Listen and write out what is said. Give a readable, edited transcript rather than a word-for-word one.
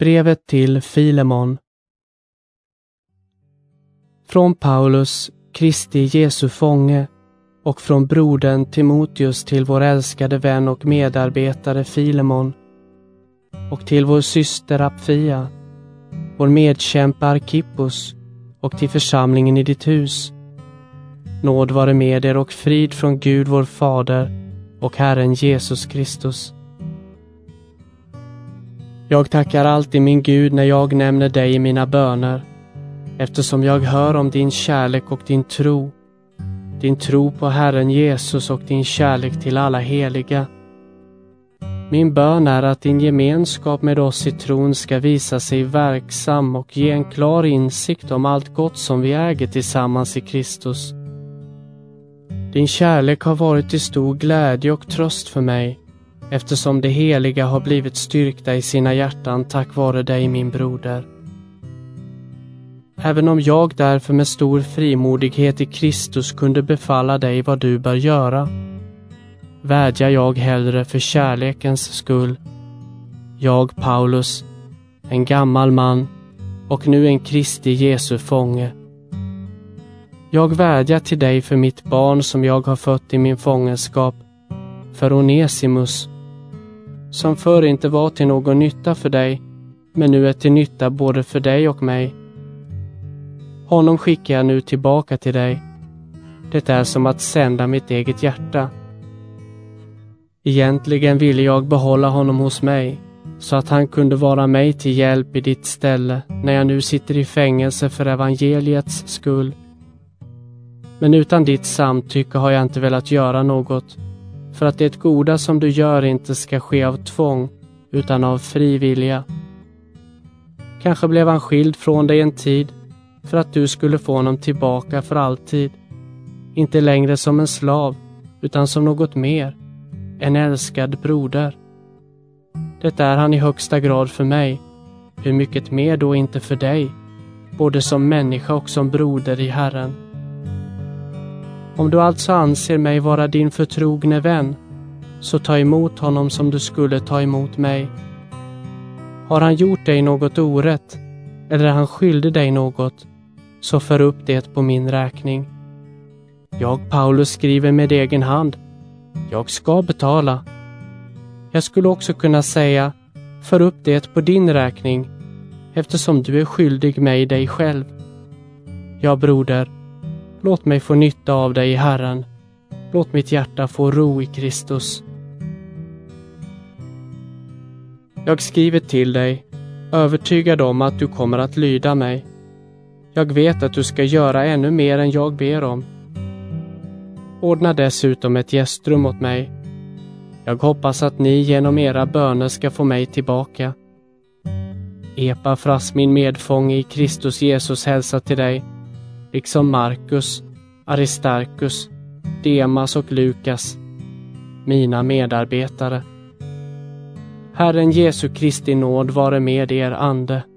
Brevet till Filemon. Från Paulus, Kristi Jesu fånge, och från brodern Timoteus till vår älskade vän och medarbetare Filemon, och till vår syster Apfia, vår medkämpe Arkippos, och till församlingen i ditt hus. Nåd vare med er och frid från Gud vår Fader och Herren Jesus Kristus. Jag tackar alltid min Gud när jag nämner dig i mina böner, eftersom jag hör om din kärlek och din tro på Herren Jesus och din kärlek till alla heliga. Min bön är att din gemenskap med oss i tron ska visa sig verksam och ge en klar insikt om allt gott som vi äger tillsammans i Kristus. Din kärlek har varit till stor glädje och tröst för mig, eftersom de heliga har blivit styrkta i sina hjärtan tack vare dig, min broder. Även om jag därför med stor frimodighet i Kristus kunde befalla dig vad du bör göra, vädjar jag hellre för kärlekens skull. Jag, Paulus, en gammal man och nu en Kristi Jesu fånge. Jag vädjar till dig för mitt barn som jag har fött i min fångenskap, för Onesimus, som förr inte var till någon nytta för dig, men nu är till nytta både för dig och mig. Honom skickar jag nu tillbaka till dig. Det är som att sända mitt eget hjärta. Egentligen ville jag behålla honom hos mig, så att han kunde vara mig till hjälp i ditt ställe när jag nu sitter i fängelse för evangeliets skull. Men utan ditt samtycke har jag inte velat göra något, för att det goda som du gör inte ska ske av tvång, utan av fri vilja. Kanske blev han skild från dig en tid, för att du skulle få honom tillbaka för alltid. Inte längre som en slav, utan som något mer, en älskad broder. Det är han i högsta grad för mig, hur mycket mer då inte för dig, både som människa och som broder i Herren. Om du alltså anser mig vara din förtrogne vän, så ta emot honom som du skulle ta emot mig. Har han gjort dig något orätt, eller han skyldig dig något, så för upp det på min räkning. Jag, Paulus, skriver med egen hand. Jag ska betala. Jag skulle också kunna säga, för upp det på din räkning, eftersom du är skyldig mig dig själv. Ja, broder, låt mig få nytta av dig i Herren. Låt mitt hjärta få ro i Kristus. Jag skriver till dig, övertygad om att du kommer att lyda mig. Jag vet att du ska göra ännu mer än jag ber om. Ordna dessutom ett gästrum åt mig. Jag hoppas att ni genom era böner ska få mig tillbaka. Epafras, min medfånge i Kristus Jesus, hälsar till dig, liksom Markus, Aristarkus, Demas och Lukas, mina medarbetare. Herren Jesu Kristi nåd vare med er ande.